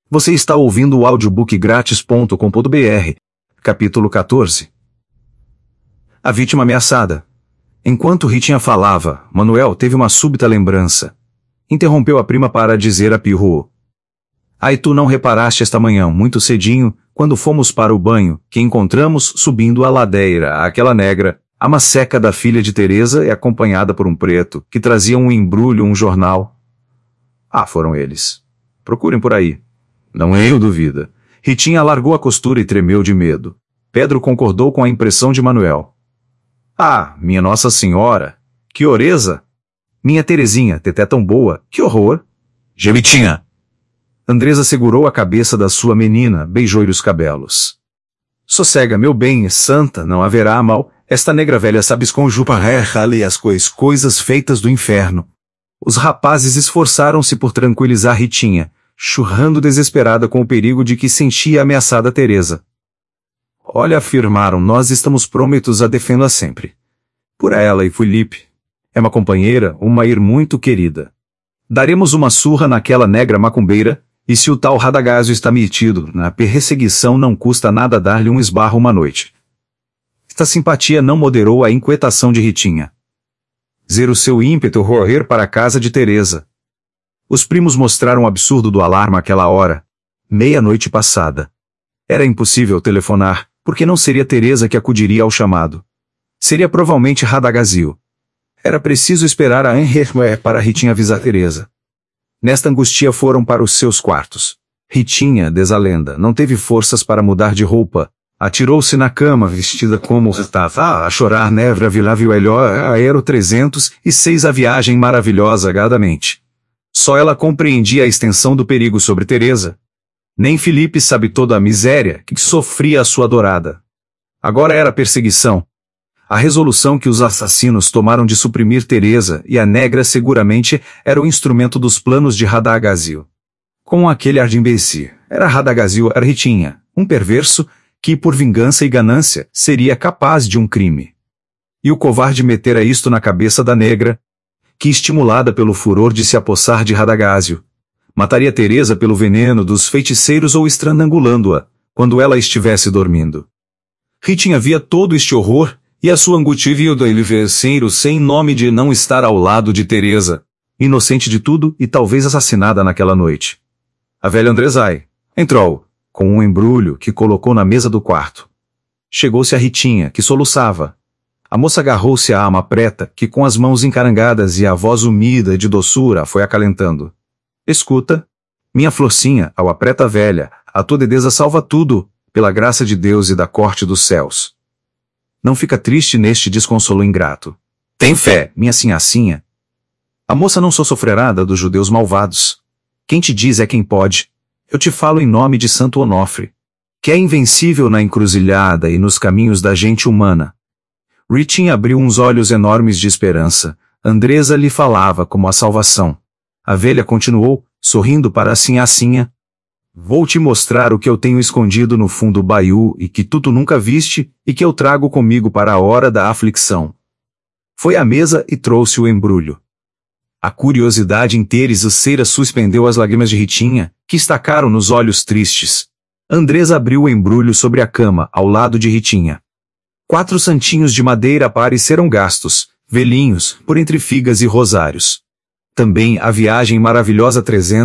Você está ouvindo o audiobookgratis.com.br, capítulo 14. A vítima ameaçada. Enquanto Ritinha falava, Manuel teve uma súbita lembrança. Interrompeu a prima para dizer a Pirro: "Ai, tu não reparaste esta manhã, muito cedinho, quando fomos para o banho, que encontramos, subindo a ladeira, aquela negra, a maceca da filha de Teresa e acompanhada por um preto, que trazia um embrulho, um jornal." Ah, foram eles. Procurem por aí. Não eu duvida. Ritinha largou a costura e tremeu de medo. Pedro concordou com a impressão de Manuel. Ah, minha Nossa Senhora! Que oreza! Minha Terezinha, teté tão boa, que horror! Gemitinha! Andresa segurou a cabeça da sua menina, beijou-lhe os cabelos. Sossega, meu bem, santa, não haverá mal, esta negra velha sabe esconjupa-lhe as coisas feitas do inferno. Os rapazes esforçaram-se por tranquilizar Ritinha, churrando desesperada com o perigo de que sentia ameaçada Teresa. Olha, afirmaram, nós estamos prometos a defendê-la sempre. Por ela e Felipe. É uma companheira, uma ir muito querida. Daremos uma surra naquela negra macumbeira, e se o tal Radagásio está metido na perseguição não custa nada dar-lhe um esbarro uma noite. Esta simpatia não moderou a inquietação de Ritinha. Zer o seu ímpeto correr para a casa de Teresa. Os primos mostraram o absurdo do alarme àquela hora. Meia-noite passada. Era impossível telefonar, porque não seria Teresa que acudiria ao chamado. Seria provavelmente Radagásio. Era preciso esperar a Henrique para Ritinha avisar Teresa. Nesta angústia foram para os seus quartos. Ritinha, desalenda, não teve forças para mudar de roupa. Atirou-se na cama, vestida como estava, a chorar nevra vilável aero 306 a viagem maravilhosa gadamente. Só ela compreendia a extensão do perigo sobre Teresa. Nem Felipe sabe toda a miséria que sofria a sua adorada. Agora era perseguição. A resolução que os assassinos tomaram de suprimir Teresa e a negra seguramente era o instrumento dos planos de Radagásio. Com aquele ar de imbecil, era Radagásio, era Ritinha, um perverso, que por vingança e ganância seria capaz de um crime. E o covarde metera isto na cabeça da negra, que estimulada pelo furor de se apossar de Radagásio, mataria Teresa pelo veneno dos feiticeiros ou estrangulando-a, quando ela estivesse dormindo. Ritinha via todo este horror, e a sua angústia viu do eliverceiro sem nome de não estar ao lado de Teresa, inocente de tudo e talvez assassinada naquela noite. A velha Andresai entrou, com um embrulho que colocou na mesa do quarto. Chegou-se a Ritinha, que soluçava. A moça agarrou-se à ama preta, que com as mãos encarangadas e a voz umida de doçura foi acalentando. Escuta, minha florcinha, ao apreta velha, a tua dedeza salva tudo, pela graça de Deus e da corte dos céus. Não fica triste neste desconsolo ingrato. Tem fé, minha sinhacinha. A moça não só sofrerá dos judeus malvados. Quem te diz é quem pode. Eu te falo em nome de Santo Onofre, que é invencível na encruzilhada e nos caminhos da gente humana. Ritinha abriu uns olhos enormes de esperança. Andresa lhe falava como a salvação. A velha continuou, sorrindo para a sinhacinha. Vou te mostrar o que eu tenho escondido no fundo do baiú e que tu nunca viste e que eu trago comigo para a hora da aflição. Foi à mesa e trouxe o embrulho. A curiosidade interesseira suspendeu as lágrimas de Ritinha, que estacaram nos olhos tristes. Andresa abriu o embrulho sobre a cama, ao lado de Ritinha. 4 santinhos de madeira apareceram gastos, velhinhos, por entre figas e rosários. Também a viagem maravilhosa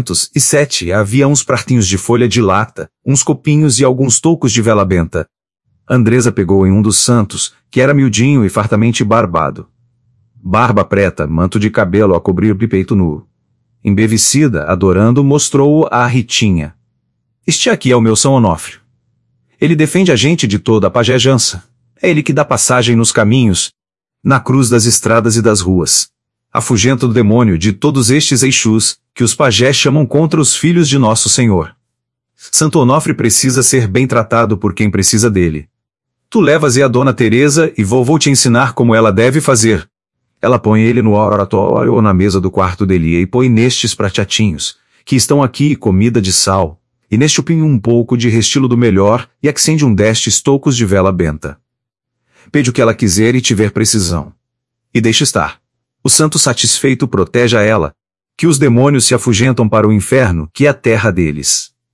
307 havia uns pratinhos de folha de lata, uns copinhos e alguns toucos de vela benta. Andresa pegou em um dos santos, que era miudinho e fartamente barbado. Barba preta, manto de cabelo a cobrir o peito nu. Embevecida, adorando, mostrou-o a Ritinha. Este aqui é o meu São Onofre. Ele defende a gente de toda a pajejança. É ele que dá passagem nos caminhos, na cruz das estradas e das ruas. Afugenta o demônio de todos estes eixos, que os pajés chamam contra os filhos de nosso Senhor. Santo Onofre precisa ser bem tratado por quem precisa dele. Tu levas-e a Dona Teresa e vou te ensinar como ela deve fazer. Ela põe ele no oratório ou na mesa do quarto dele e põe nestes prateatinhos, que estão aqui, comida de sal, e neste upinho um pouco de restilo do melhor e acende um destes toucos de vela benta. Pede o que ela quiser e tiver precisão. E deixa estar. O santo satisfeito protege a ela, que os demônios se afugentam para o inferno, que é a terra deles.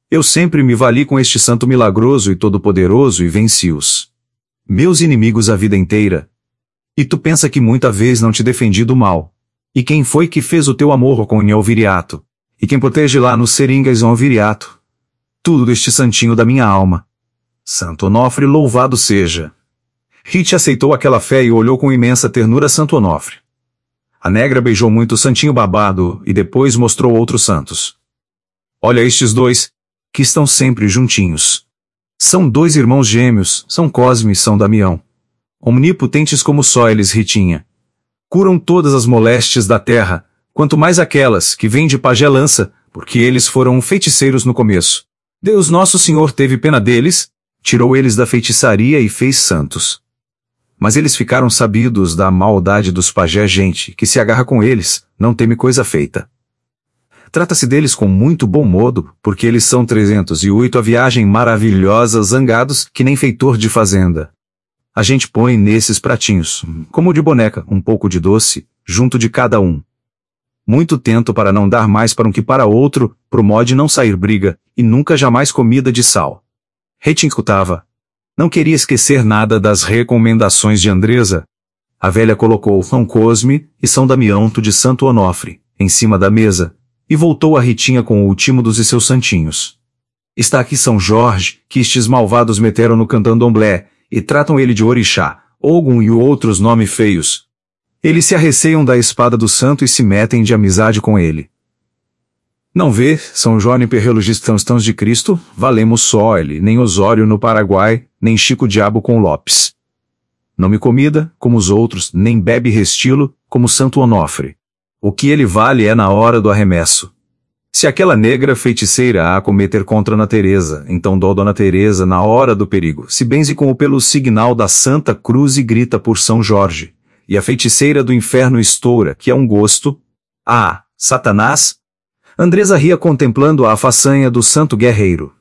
Eu sempre me vali com este santo milagroso e todo-poderoso e venci-os meus inimigos a vida inteira. E tu pensa que muita vez não te defendi do mal. E quem foi que fez o teu amor com o viriato? E quem protege lá nos seringas o viriato? Tudo deste santinho da minha alma. Santo Onofre, louvado seja. Rite aceitou aquela fé e olhou com imensa ternura Santo Onofre. A negra beijou muito o santinho babado e depois mostrou outros santos. Olha estes dois, que estão sempre juntinhos. São dois irmãos gêmeos, São Cosme e São Damião. Omnipotentes como só eles, Ritinha. Curam todas as moléstias da terra, quanto mais aquelas que vêm de pajé lança, porque eles foram feiticeiros no começo. Deus Nosso Senhor teve pena deles, tirou eles da feitiçaria e fez santos. Mas eles ficaram sabidos da maldade dos pajé, gente que se agarra com eles, não teme coisa feita. Trata-se deles com muito bom modo, porque eles são 308 a viagem maravilhosa, zangados, que nem feitor de fazenda. A gente põe nesses pratinhos, como de boneca, um pouco de doce, junto de cada um. Muito tento para não dar mais para um que para outro, pro modo não sair briga, e nunca jamais comida de sal. Ritinha escutava. Não queria esquecer nada das recomendações de Andresa. A velha colocou São Cosme e São Damião de Santo Onofre em cima da mesa, e voltou a Ritinha com o último dos seus santinhos. Está aqui São Jorge, que estes malvados meteram no candomblé, e tratam ele de orixá, Ogum e outros nomes feios. Eles se arreceiam da espada do santo e se metem de amizade com ele. Não vê, São João Perrelogistãos de Cristo, valemos só ele, nem Osório no Paraguai, nem Chico Diabo com Lopes. Não me comida, como os outros, nem bebe restilo, como Santo Onofre. O que ele vale é na hora do arremesso. Se aquela negra feiticeira a cometer contra Ana Teresa, então dó Dona Teresa na hora do perigo, se benze com o pelo signal da Santa Cruz e grita por São Jorge, e a feiticeira do inferno estoura, que é um gosto. Ah, Satanás! Andresa ria contemplando a façanha do santo guerreiro.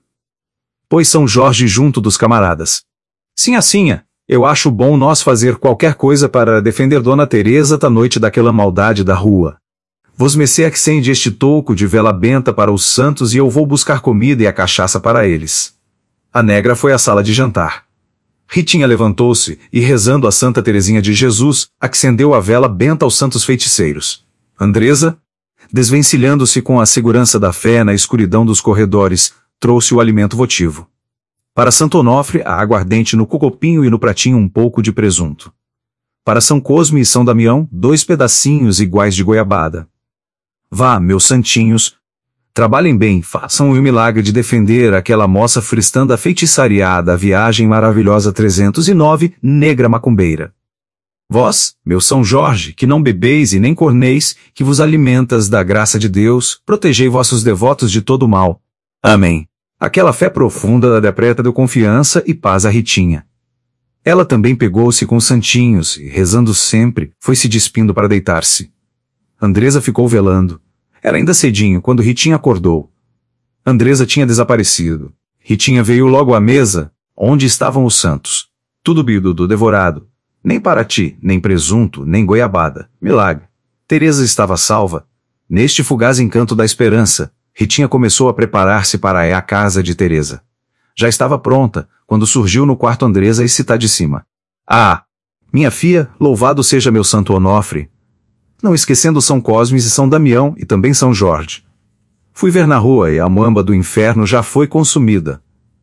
Pois São Jorge junto dos camaradas. Sinha, eu acho bom nós fazer qualquer coisa para defender Dona Teresa da noite daquela maldade da rua. Vos mecê acende este toco de vela benta para os santos e eu vou buscar comida e a cachaça para eles. A negra foi à sala de jantar. Ritinha levantou-se e, rezando a Santa Teresinha de Jesus, acendeu a vela benta aos santos feiticeiros. Andresa, desvencilhando-se com a segurança da fé na escuridão dos corredores, trouxe o alimento votivo. Para Santo Onofre, a aguardente no cocopinho e no pratinho um pouco de presunto. Para São Cosme e São Damião, 2 pedacinhos iguais de goiabada. Vá, meus santinhos, trabalhem bem, façam o milagre de defender aquela moça cristã da feitiçaria da viagem maravilhosa 309, negra macumbeira. Vós, meu São Jorge, que não bebeis e nem corneis, que vos alimentas da graça de Deus, protegei vossos devotos de todo o mal. Amém. Aquela fé profunda da depreta deu confiança e paz a Ritinha. Ela também pegou-se com os santinhos e, rezando sempre, foi se despindo para deitar-se. Andresa ficou velando. Era ainda cedinho quando Ritinha acordou. Andresa tinha desaparecido. Ritinha veio logo à mesa, onde estavam os santos. Tudo bidudo devorado. Nem parati, nem presunto, nem goiabada. Milagre. Teresa estava salva. Neste fugaz encanto da esperança, Ritinha começou a preparar-se para a casa de Teresa. Já estava pronta, quando surgiu no quarto Andresa e cita de cima. Ah! Minha filha, louvado seja meu Santo Onofre! Não esquecendo São Cosme e São Damião e também São Jorge. Fui ver na rua e a mamba do inferno já foi consumida.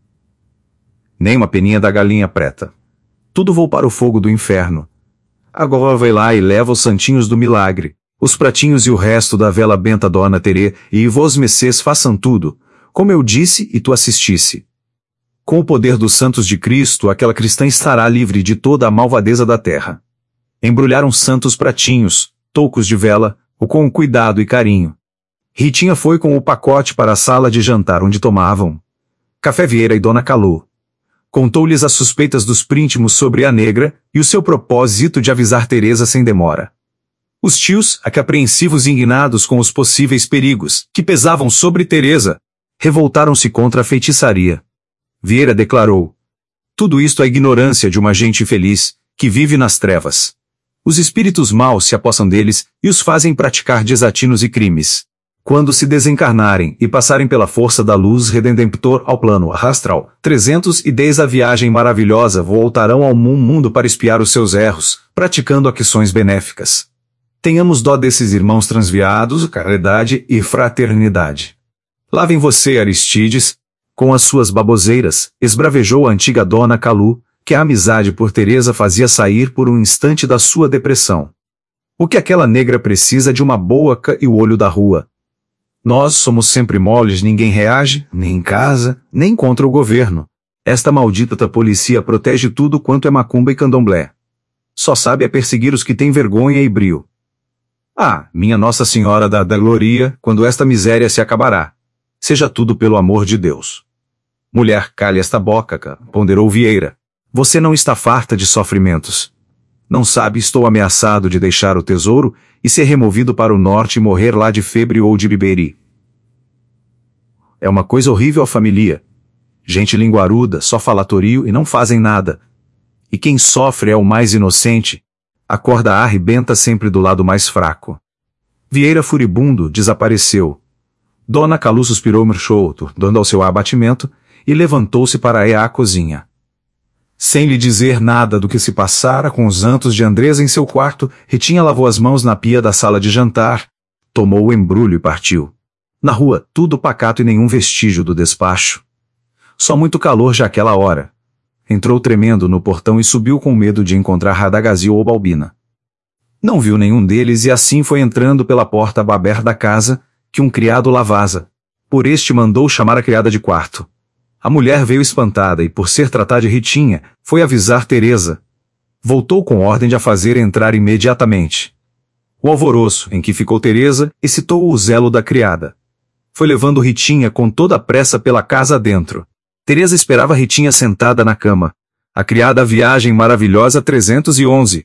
Nem uma peninha da galinha preta. Tudo vou para o fogo do inferno. Agora vai lá e leva os santinhos do milagre, os pratinhos e o resto da vela benta Dona Terê, e vós mecês façam tudo, como eu disse e tu assistisse. Com o poder dos santos de Cristo, aquela cristã estará livre de toda a malvadeza da terra. Embrulharam santos pratinhos, toucos de vela, com cuidado e carinho. Ritinha foi com o pacote para a sala de jantar onde tomavam café Vieira e Dona Calô. Contou-lhes as suspeitas dos príntimos sobre a negra e o seu propósito de avisar Teresa sem demora. Os tios, apreensivos e indignados com os possíveis perigos que pesavam sobre Teresa, revoltaram-se contra a feitiçaria. Vieira declarou: tudo isto é ignorância de uma gente infeliz, que vive nas trevas. Os espíritos maus se apossam deles e os fazem praticar desatinos e crimes. Quando se desencarnarem e passarem pela força da luz redemptor ao plano astral 310, a viagem maravilhosa, voltarão ao mundo para expiar os seus erros, praticando ações benéficas. Tenhamos dó desses irmãos transviados, caridade e fraternidade. Lá vem você, Aristides, com as suas baboseiras, esbravejou a antiga dona Calu, que a amizade por Teresa fazia sair por um instante da sua depressão. O que aquela negra precisa de uma boca e o olho da rua. Nós somos sempre moles, ninguém reage, nem em casa, nem contra o governo. Esta maldita polícia protege tudo quanto é macumba e candomblé. Só sabe perseguir os que têm vergonha e brio. Ah, minha Nossa Senhora da Gloria, quando esta miséria se acabará? Seja tudo pelo amor de Deus. Mulher, calhe esta boca, ponderou Vieira. Você não está farta de sofrimentos. Não sabe, estou ameaçado de deixar o tesouro e ser removido para o norte e morrer lá de febre ou de biberi. É uma coisa horrível a família. Gente linguaruda, só falatorio e não fazem nada. E quem sofre é o mais inocente. A corda arrebenta sempre do lado mais fraco. Vieira furibundo desapareceu. Dona Calu suspirou murchouto, dando ao seu abatimento, e levantou-se para ir à cozinha. Sem lhe dizer nada do que se passara com os antos de Andresa em seu quarto, Ritinha lavou as mãos na pia da sala de jantar, tomou o embrulho e partiu. Na rua, tudo pacato e nenhum vestígio do despacho. Só muito calor já aquela hora. Entrou tremendo no portão e subiu com medo de encontrar Radagazil ou Balbina. Não viu nenhum deles e assim foi entrando pela porta aberta da casa, que um criado lá vaza. Por este mandou chamar a criada de quarto. A mulher veio espantada e, por ser tratada de Ritinha, foi avisar Teresa. Voltou com ordem de a fazer entrar imediatamente. O alvoroço em que ficou Teresa excitou o zelo da criada. Foi levando Ritinha com toda a pressa pela casa adentro. Teresa esperava Ritinha sentada na cama. A criada, a viagem maravilhosa 311.